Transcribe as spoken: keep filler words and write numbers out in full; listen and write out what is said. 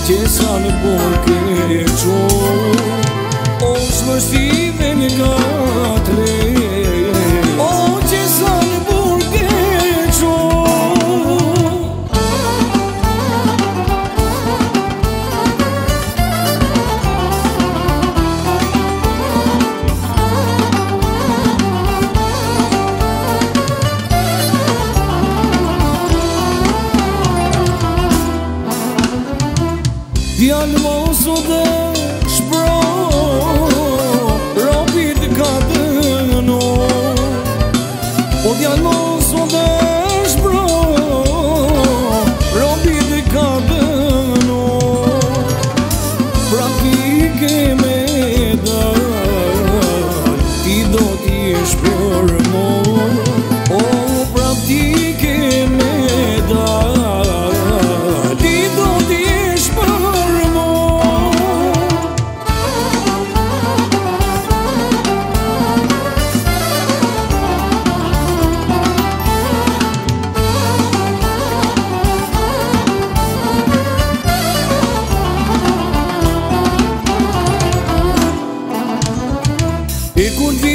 që sa në por ke qo O shmë shtive një katre O që sa në por ke qo Djallë mos o dhe shpro Robit ka dëno O djallë mos o dhe shpro Robit ka dëno Praktike me dal Ti do t'i shpër mo O praktike me dal Ti do t'i E kur vi